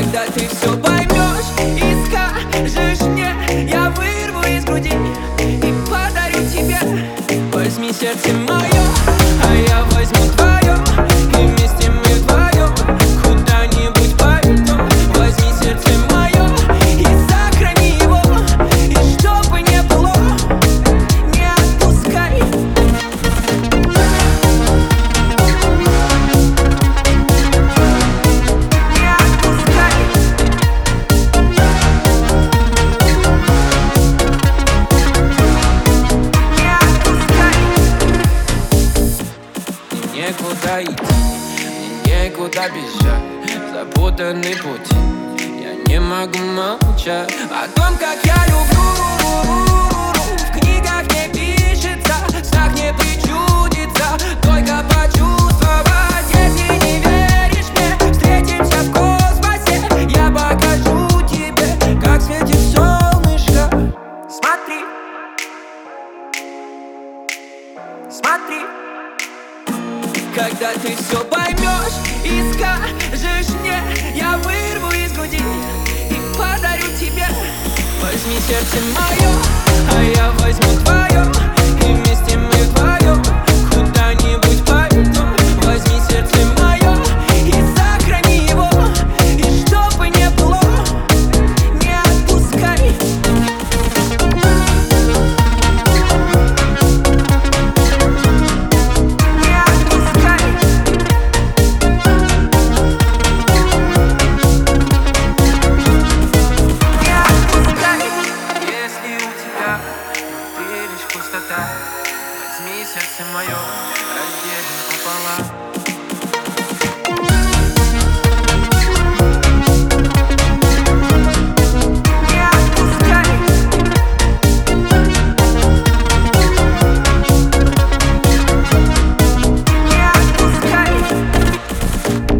Когда ты все поймешь и скажешь мне, я вырву из груди и подарю тебе. Возьми сердце мое, а я возьму твое, и вместе мы вдвоем куда-нибудь пойдем. Возьми сердце мое и сохрани его, и чтобы не было, не отпускай. Некуда идти, мне некуда бежать, запутанный путь. Я не могу молчать о том, как я люблю. В книгах не пишется, в снах не причудится, только почувствовать. Если не веришь мне, встретимся в космосе, я покажу тебе, как светит солнышко. Смотри, смотри. Когда ты все поймешь и скажешь мне, я вырву из груди и подарю тебе. Возьми сердце мое, а я возьму твое.